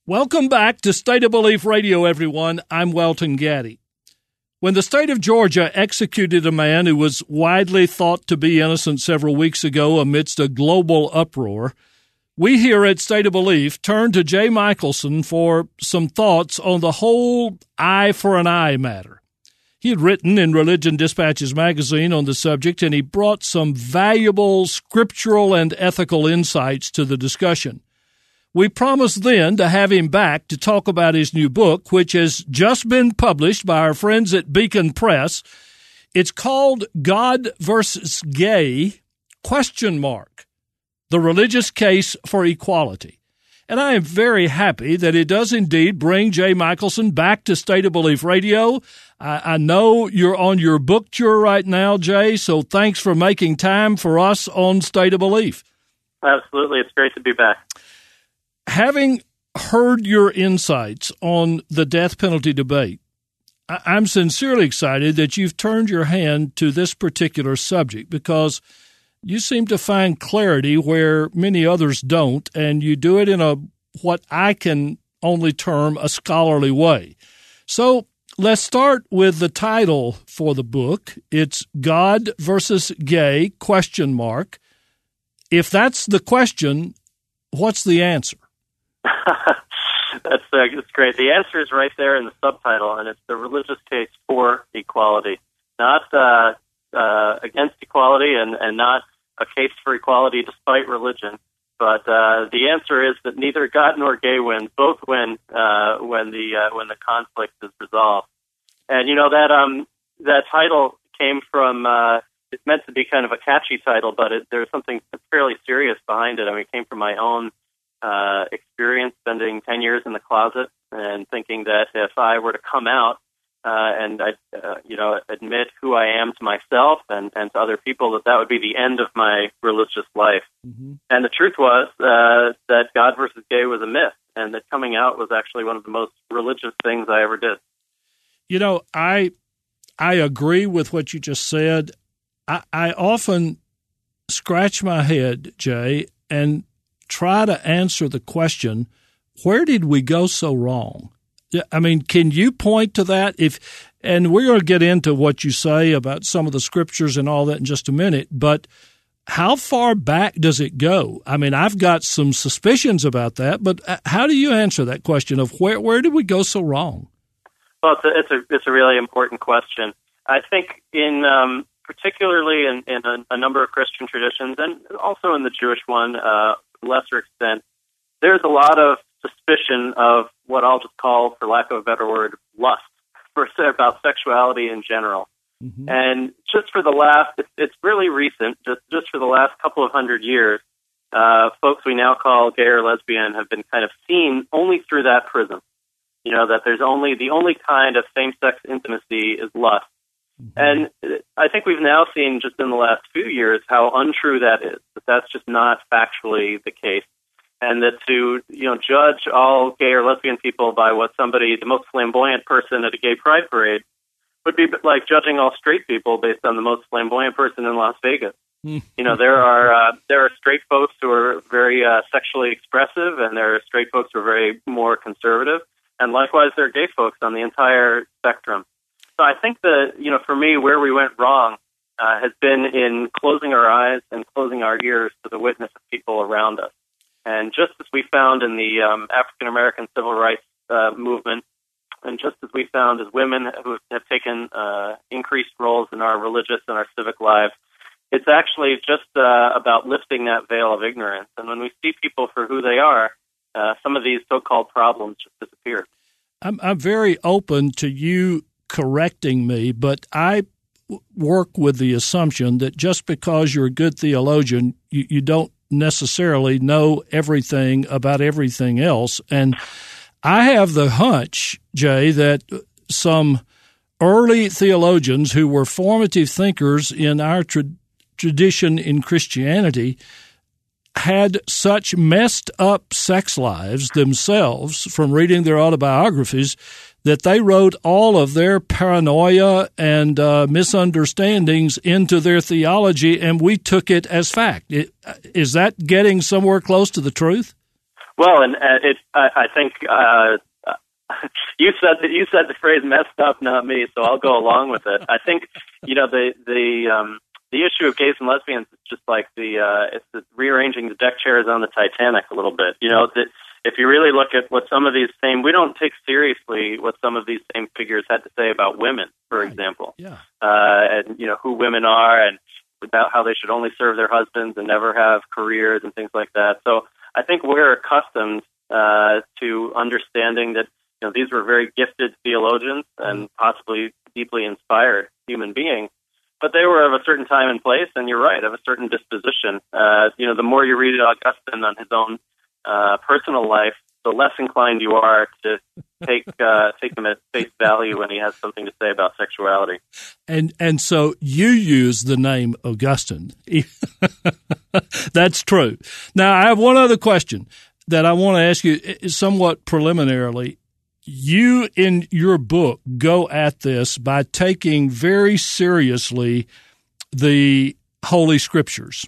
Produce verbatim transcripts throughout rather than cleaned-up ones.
Welcome back to State of Belief Radio, everyone. I'm Welton Gaddy. When the state of Georgia executed a man who was widely thought to be innocent several weeks ago amidst a global uproar, we here at State of Belief turned to Jay Michaelson for some thoughts on the whole eye for an eye matter. He had written in Religion Dispatches magazine on the subject, and he brought some valuable scriptural and ethical insights to the discussion. We promised then to have him back to talk about his new book, which has just been published by our friends at Beacon Press. It's called God versus Gay, question mark, The Religious Case for Equality. And I am very happy that it does indeed bring Jay Michaelson back to State of Belief Radio. I, I know you're on your book tour right now, Jay, so thanks for making time for us on State of Belief. Absolutely. It's great to be back. Having heard your insights on the death penalty debate, I'm sincerely excited that you've turned your hand to this particular subject because you seem to find clarity where many others don't, and you do it in a what I can only term a scholarly way. So let's start with the title for the book. It's God versus Gay, question mark. If that's the question, what's the answer? That's, uh, that's great. The answer is right there in the subtitle, and it's the religious case for equality, not uh, uh, against equality, and, and not a case for equality despite religion. But uh, the answer is that neither God nor gay win. Both win uh, when the uh, when the conflict is resolved. And you know that um that title came from. Uh, it's meant to be kind of a catchy title, but it, there's something fairly serious behind it. I mean, it came from my own uh, experience spending ten years in the closet and thinking that if I were to come out uh, and I, uh, you know, admit who I am to myself and, and to other people, that that would be the end of my religious life. Mm-hmm. And the truth was uh, that God versus gay was a myth, and that coming out was actually one of the most religious things I ever did. You know, I I agree with what you just said. I, I often scratch my head, Jay, and try to answer the question, where did we go so wrong? I mean, can you point to that? If, and we're going to get into what you say about some of the scriptures and all that in just a minute, but how far back does it go? I mean, I've got some suspicions about that, but how do you answer that question of where where did we go so wrong? Well, it's a it's a, it's a really important question. I think in um, particularly in, in a, a number of Christian traditions, and also in the Jewish one, uh, to a lesser extent, there's a lot of suspicion of what I'll just call, for lack of a better word, lust, for about sexuality in general. Mm-hmm. And just for the last, it's, it's really recent, just, just for the last couple of hundred years, uh, folks we now call gay or lesbian have been kind of seen only through that prism. You know, that there's only, the only kind of same-sex intimacy is lust. Mm-hmm. And I think we've now seen just in the last few years how untrue that is, that that's just not factually the case. And that to, you know, judge all gay or lesbian people by what somebody, the most flamboyant person at a gay pride parade, would be like judging all straight people based on the most flamboyant person in Las Vegas. You know, there are uh, there are straight folks who are very uh, sexually expressive, and there are straight folks who are very more conservative, and likewise there are gay folks on the entire spectrum. So I think that, you know, for me, where we went wrong uh, has been in closing our eyes and closing our ears to the witness of people around us. And just as we found in the um, African-American civil rights uh, movement, and just as we found as women who have taken uh, increased roles in our religious and our civic lives, it's actually just uh, about lifting that veil of ignorance. And when we see people for who they are, uh, some of these so-called problems just disappear. I'm, I'm very open to you correcting me, but I work with the assumption that just because you're a good theologian, you, you don't necessarily know everything about everything else. And I have the hunch, Jay, that some early theologians who were formative thinkers in our tra- tradition in Christianity had such messed up sex lives themselves from reading their autobiographies that they wrote all of their paranoia and uh, misunderstandings into their theology, and we took it as fact. It, is that getting somewhere close to the truth? Well, and uh, it, I, I think uh, you said that you said the phrase "messed up," not me. So I'll go along with it. I think you know the the um, the issue of gays and lesbians is just like the uh, it's the rearranging the deck chairs on the Titanic a little bit. You know that if you really look at what some of these same, we don't take seriously what some of these same figures had to say about women, for right. example. Yeah. Uh, and you know who women are and about how they should only serve their husbands and never have careers and things like that. So I think we're accustomed uh, to understanding that you know these were very gifted theologians and possibly deeply inspired human beings, but they were of a certain time and place, and you're right, of a certain disposition. Uh, you know, the more you read Augustine on his own uh, personal life, the less inclined you are to take uh, take him at face value when he has something to say about sexuality. And and so you use the name Augustine. That's true. Now, I have one other question that I want to ask you somewhat preliminarily. You, in your book, go at this by taking very seriously the Holy Scriptures.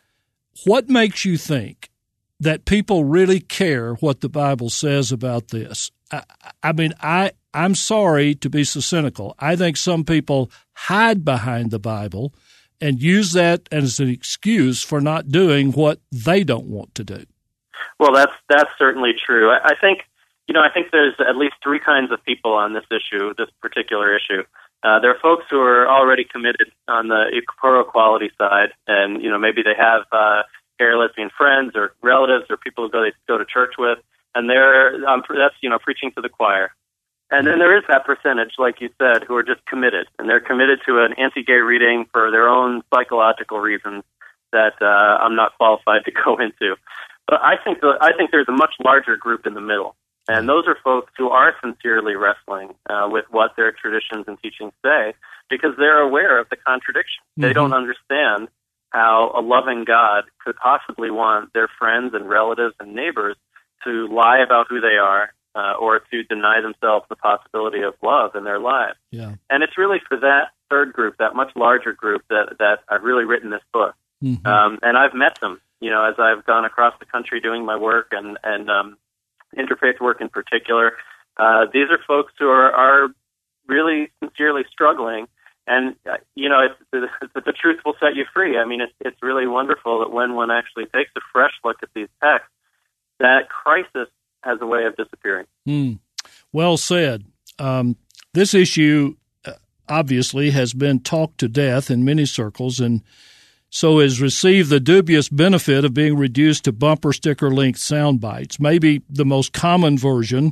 What makes you think that people really care what the Bible says about this? I, I mean, I, I'm sorry to be so cynical. I think some people hide behind the Bible and use that as an excuse for not doing what they don't want to do. Well, that's that's certainly true. I, I think, you know, I think there's at least three kinds of people on this issue, this particular issue. Uh, there are folks who are already committed on the pro-equality side, and, you know, maybe they have uh, gay or lesbian friends or relatives or people who go, they go to church with, and they're um, that's, you know, preaching to the choir. And then there is that percentage, like you said, who are just committed, and they're committed to an anti-gay reading for their own psychological reasons that uh, I'm not qualified to go into. But I think the, I think there's a much larger group in the middle, and those are folks who are sincerely wrestling uh, with what their traditions and teachings say, because they're aware of the contradiction. Mm-hmm. They don't understand how a loving God could possibly want their friends and relatives and neighbors to lie about who they are, Uh, or to deny themselves the possibility of love in their lives. Yeah. And it's really for that third group, that much larger group, that, that I've really written this book. Mm-hmm. Um, and I've met them, you know, as I've gone across the country doing my work and, and um, interfaith work in particular. Uh, these are folks who are, are really sincerely struggling. And, uh, you know, it's, the, the truth will set you free. I mean, it's, it's really wonderful that when one actually takes a fresh look at these texts, that crisis has a way of disappearing. Mm. Well said. Um, this issue uh, obviously has been talked to death in many circles, and so has received the dubious benefit of being reduced to bumper sticker length sound bites. Maybe the most common version,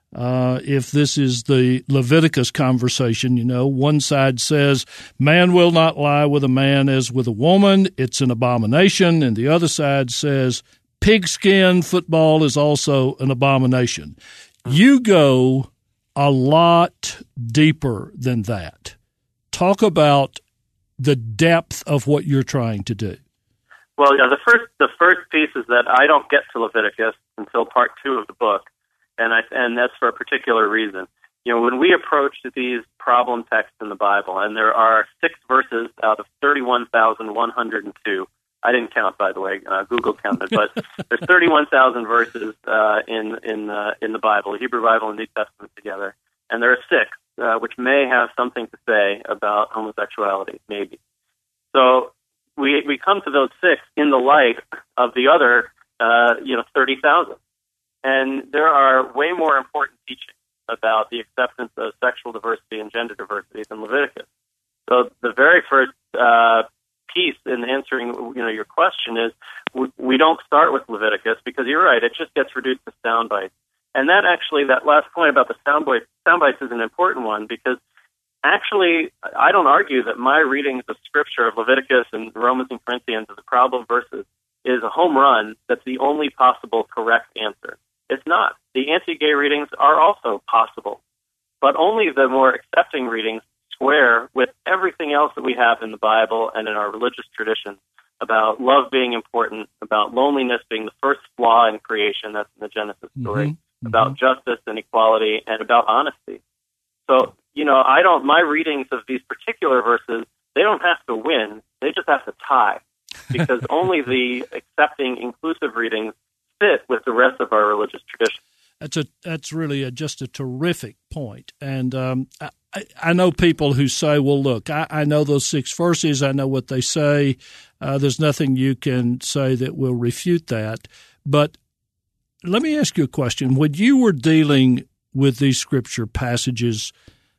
uh, if this is the Leviticus conversation, you know, one side says, man will not lie with a man as with a woman, it's an abomination, and the other side says, pigskin football is also an abomination. You go a lot deeper than that. Talk about the depth of what you're trying to do. Well, yeah, the first the first piece is that I don't get to Leviticus until part two of the book, and I and that's for a particular reason. You know, when we approach these problem texts in the Bible, and there are six verses out of thirty-one thousand one hundred two. I didn't count, by the way. Uh, Google counted, but there's thirty-one thousand verses uh, in in uh, in the Bible, Hebrew Bible and New Testament together, and there are six uh, which may have something to say about homosexuality, maybe. So we we come to those six in the light of the other, uh, you know, thirty thousand, and there are way more important teachings about the acceptance of sexual diversity and gender diversity than Leviticus. So the very first Uh, piece in answering, you know, your question is we, we don't start with Leviticus because you're right, it just gets reduced to sound bites. And that actually, that last point about the sound bites, sound bites is an important one because actually I don't argue that my readings of Scripture of Leviticus and Romans and Corinthians of the problem verses is a home run that's the only possible correct answer. It's not. The anti-gay readings are also possible, but only the more accepting readings square with everything else that we have in the Bible and in our religious tradition about love being important, about loneliness being the first flaw in creation, that's in the Genesis story, mm-hmm. about mm-hmm. justice and equality, and about honesty. So, you know, I don't, my readings of these particular verses, they don't have to win, they just have to tie, because only the accepting, inclusive readings fit with the rest of our religious tradition. That's a that's really a, just a terrific point. And um, I, I know people who say, well, look, I, I know those six verses. I know what they say. Uh, there's nothing you can say that will refute that. But let me ask you a question. When you were dealing with these scripture passages,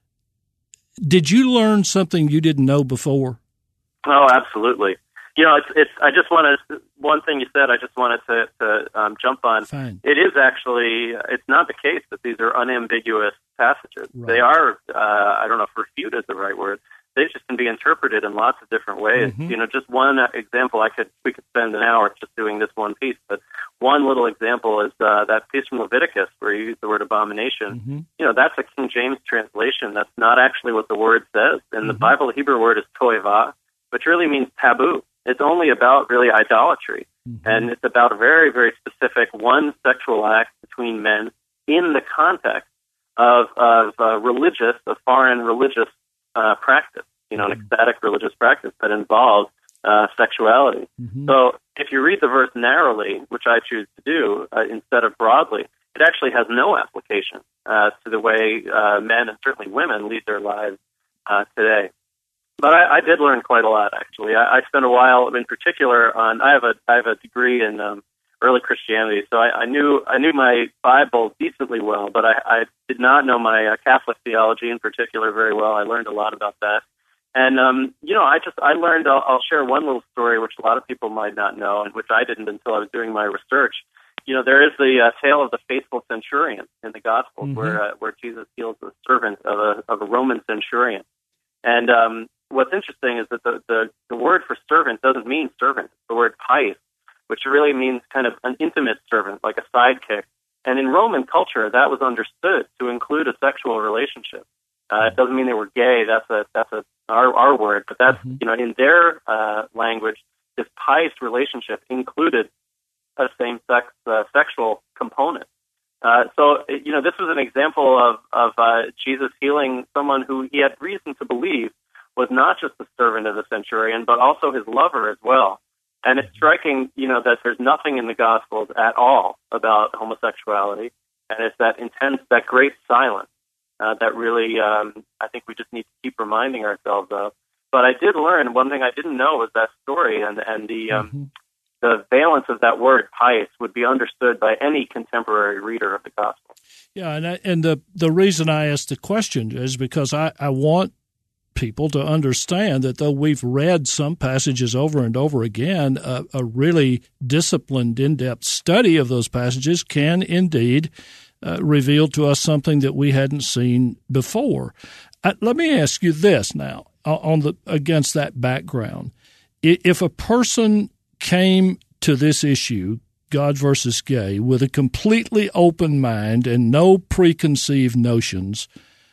did you learn something you didn't know before? Oh, absolutely. You know, it's, it's, I just want to, one thing you said, I just wanted to, to um, jump on. Fine. It is actually, it's not the case that these are unambiguous passages. Right. They are, uh, I don't know if refute is the right word. They just can be interpreted in lots of different ways. Mm-hmm. You know, just one example, I could, we could spend an hour just doing this one piece, but one little example is uh, that piece from Leviticus where you use the word abomination. Mm-hmm. You know, that's a King James translation. That's not actually what the word says. In mm-hmm. the Bible, the Hebrew word is toivah, which really means taboo. It's only about really idolatry, mm-hmm. and it's about a very, very specific one sexual act between men in the context of, of uh, religious, a foreign religious uh, practice, you know, mm-hmm. an ecstatic religious practice that involves uh, sexuality. Mm-hmm. So if you read the verse narrowly, which I choose to do, uh, instead of broadly, it actually has no application uh, to the way uh, men and certainly women lead their lives uh, today. But I, I did learn quite a lot, actually. I, I spent a while, in particular, on. I have a I have a degree in um, early Christianity, so I, I knew I knew my Bible decently well, but I, I did not know my uh, Catholic theology in particular very well. I learned a lot about that, and um, you know, I just I learned. I'll, I'll share one little story which a lot of people might not know, and which I didn't until I was doing my research. You know, there is the uh, tale of the faithful centurion in the Gospels, mm-hmm. where uh, where Jesus heals the servant of a of a Roman centurion, and um, what's interesting is that the, the, the word for servant doesn't mean servant. It's the word pais, which really means kind of an intimate servant, like a sidekick. And in Roman culture, that was understood to include a sexual relationship. Uh, it doesn't mean they were gay. That's a that's a our, our word, but that's mm-hmm. you know in their uh, language, this pais relationship included a same-sex uh, sexual component. Uh, so you know this was an example of of uh, Jesus healing someone who he had reason to believe was not just the servant of the centurion, but also his lover as well. And it's striking, you know, that there's nothing in the Gospels at all about homosexuality, and it's that intense, that great silence uh, that really, um, I think we just need to keep reminding ourselves of. But I did learn, one thing I didn't know was that story, and, and the um, mm-hmm. the valence of that word, pais, would be understood by any contemporary reader of the Gospel. Yeah, and I, and the, the reason I asked the question is because I, I want people to understand that though we've read some passages over and over again, uh, a really disciplined, in-depth study of those passages can indeed uh, reveal to us something that we hadn't seen before. Uh, let me ask you this now, on the against that background. If a person came to this issue, God versus gay, with a completely open mind and no preconceived notions,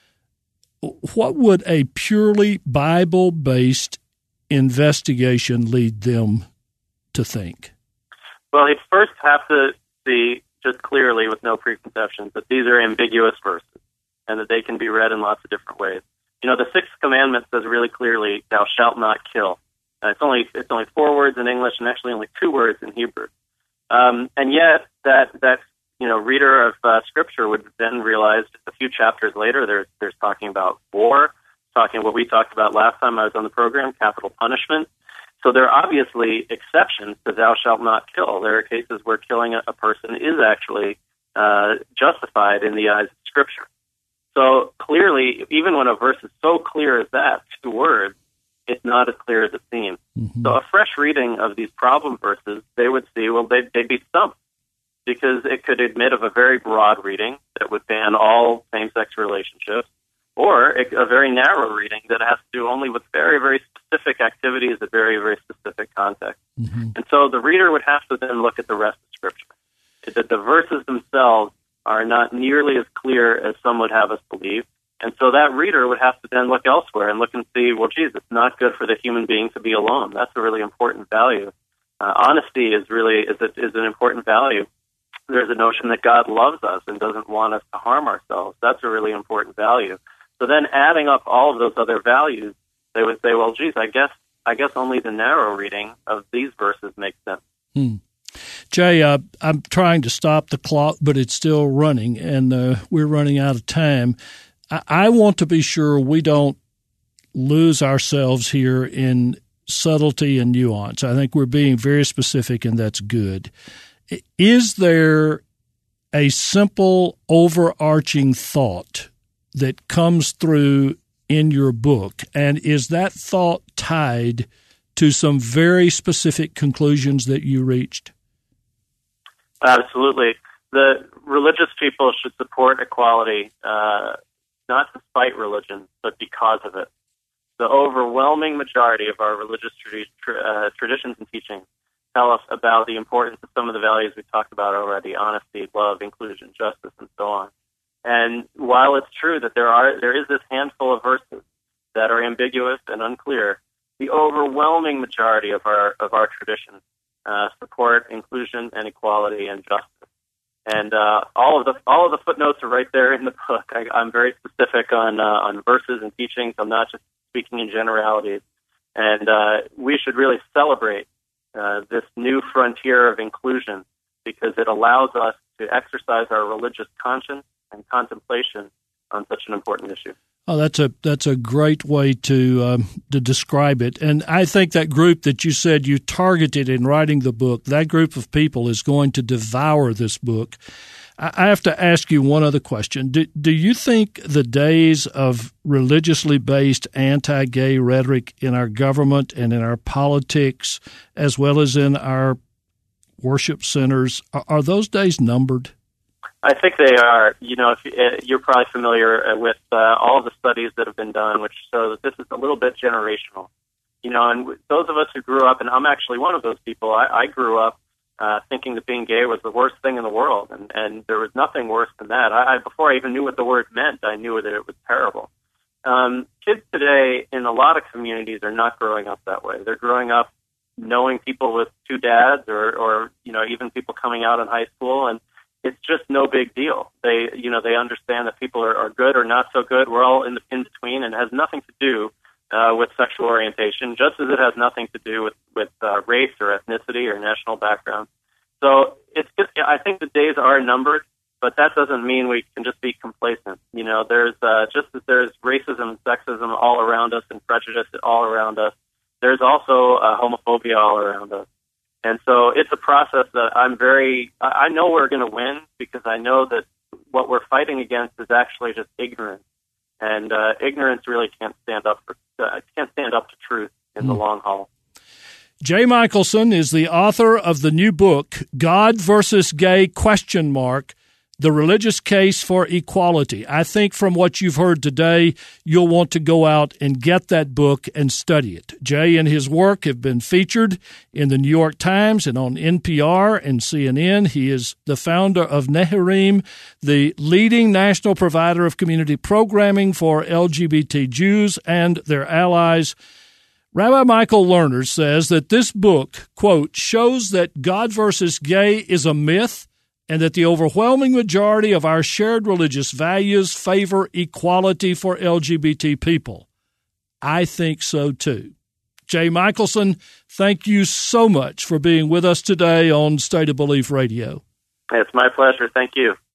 what would a purely Bible-based investigation lead them to think? Well, he'd first have to see just clearly with no preconceptions that these are ambiguous verses and that they can be read in lots of different ways. You know, the Sixth Commandment says really clearly, "Thou shalt not kill." Uh, it's only it's only four words in English and actually only two words in Hebrew. Um, and yet, that that you know, reader of uh, Scripture would then realize a few chapters later, there's there's talking about war, talking what we talked about last time I was on the program, capital punishment. So there are obviously exceptions to "thou shalt not kill." There are cases where killing a, a person is actually uh, justified in the eyes of Scripture. So clearly, even when a verse is so clear as that, two words, it's not as clear as it seems. Mm-hmm. So a fresh reading of these problem verses, they would see, well, they'd, they'd be stumped, because it could admit of a very broad reading that would ban all same-sex relationships, or a very narrow reading that has to do only with very, very specific activities at very, very specific context. Mm-hmm. And so the reader would have to then look at the rest of Scripture. That the verses themselves are not nearly as clear as some would have us believe. And so that reader would have to then look elsewhere and look and see, well, geez, it's not good for the human being to be alone. That's a really important value. Uh, honesty is really is, a, is an important value. There's a notion that God loves us and doesn't want us to harm ourselves. That's a really important value. So then adding up all of those other values, they would say, well, geez, I guess I guess only the narrow reading of these verses makes sense. Hmm. Jay, uh, I'm trying to stop the clock, but it's still running, and uh, we're running out of time. I-, I want to be sure we don't lose ourselves here in subtlety and nuance. I think we're being very specific, and that's good. Is there a simple overarching thought that comes through in your book, and is that thought tied to some very specific conclusions that you reached? Absolutely. The religious people should support equality, uh, not despite religion, but because of it. The overwhelming majority of our religious tradi- tra- uh, traditions and teachings tell us about the importance of some of the values we talked about already: honesty, love, inclusion, justice, and so on. And while it's true that there are there is this handful of verses that are ambiguous and unclear, the overwhelming majority of our of our traditions uh, support inclusion and equality and justice. And uh, all of the all of the footnotes are right there in the book. I, I'm very specific on uh, on verses and teachings. I'm not just speaking in generalities. And uh, we should really celebrate uh, this new frontier of inclusion, because it allows us to exercise our religious conscience and contemplation on such an important issue. Oh, that's a that's a great way to um, to describe it. And I think that group that you said you targeted in writing the book, that group of people is going to devour this book. I have to ask you one other question. Do, do you think the days of religiously based anti-gay rhetoric in our government and in our politics, as well as in our worship centers, are, are those days numbered? I think they are. You know, if you, uh, you're probably familiar with uh, all of the studies that have been done, which show that this is a little bit generational. You know, and those of us who grew up, and I'm actually one of those people, I, I grew up uh, thinking that being gay was the worst thing in the world, and, and there was nothing worse than that. I, I before I even knew what the word meant, I knew that it was terrible. Um, kids today in a lot of communities are not growing up that way. They're growing up knowing people with two dads, or, or you know, even people coming out in high school, and it's just no big deal. They, you know, they understand that people are, are good or not so good. We're all in the in between, and it has nothing to do uh, with sexual orientation, just as it has nothing to do with with uh, race or ethnicity or national background. So it's just, I think the days are numbered, but that doesn't mean we can just be complacent. You know, there's uh, just as there's racism and sexism all around us and prejudice all around us, there's also uh, homophobia all around us. And so it's a process that I'm very, I know we're going to win, because I know that what we're fighting against is actually just ignorance. And uh, ignorance really can't stand up for, uh, can't stand up to truth in mm. the long haul. Jay Michaelson is the author of the new book, God versus Gay question mark, The Religious Case for Equality. I think from what you've heard today, you'll want to go out and get that book and study it. Jay and his work have been featured in the New York Times and on N P R and C N N. He is the founder of Neharim, the leading national provider of community programming for L G B T Jews and their allies. Rabbi Michael Lerner says that this book, quote, shows that God versus gay is a myth, and that the overwhelming majority of our shared religious values favor equality for L G B T people. I think so, too. Jay Michaelson, thank you so much for being with us today on State of Belief Radio. It's my pleasure. Thank you.